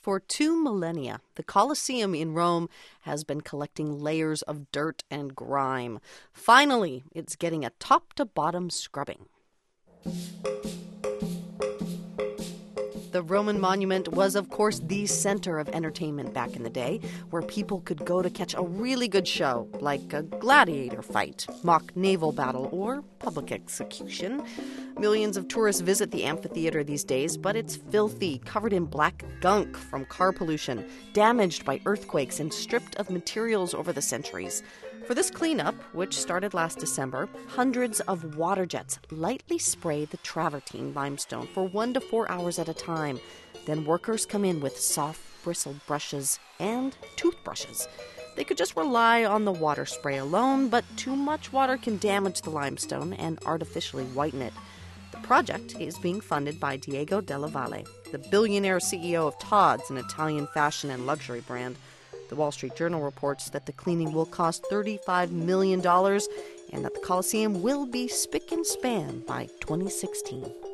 For 2 millennia, the Colosseum in Rome has been collecting layers of dirt and grime. Finally, it's getting a top-to-bottom scrubbing. The Roman monument was, of course, the center of entertainment back in the day, where people could go to catch a really good show, like a gladiator fight, mock naval battle, or public execution. Millions of tourists visit the amphitheater these days, but it's filthy, covered in black gunk from car pollution, damaged by earthquakes, and stripped of materials over the centuries. For this cleanup, which started last December, hundreds of water jets lightly spray the travertine limestone for 1 to 4 hours at a time. Then workers come in with soft, bristled brushes and toothbrushes. They could just rely on the water spray alone, but too much water can damage the limestone and artificially whiten it. The project is being funded by Diego Della Valle, the billionaire CEO of Tod's, an Italian fashion and luxury brand. The Wall Street Journal reports that the cleaning will cost $35 million and that the Colosseum will be spick and span by 2016.